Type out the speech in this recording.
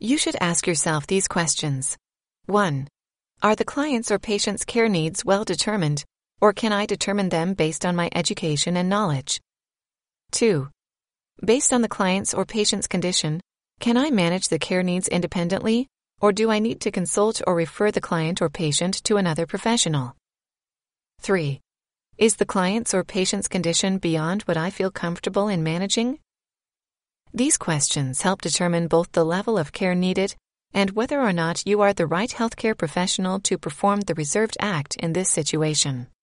You should ask yourself these questions. 1. Are the client's or patient's care needs well determined, or can I determine them based on my education and knowledge? 2. Based on the client's or patient's condition, can I manage the care needs independently, or do I need to consult or refer the client or patient to another professional? 3. Is the client's or patient's condition beyond what I feel comfortable in managing? These questions help determine both the level of care needed and whether or not you are the right healthcare professional to perform the reserved act in this situation.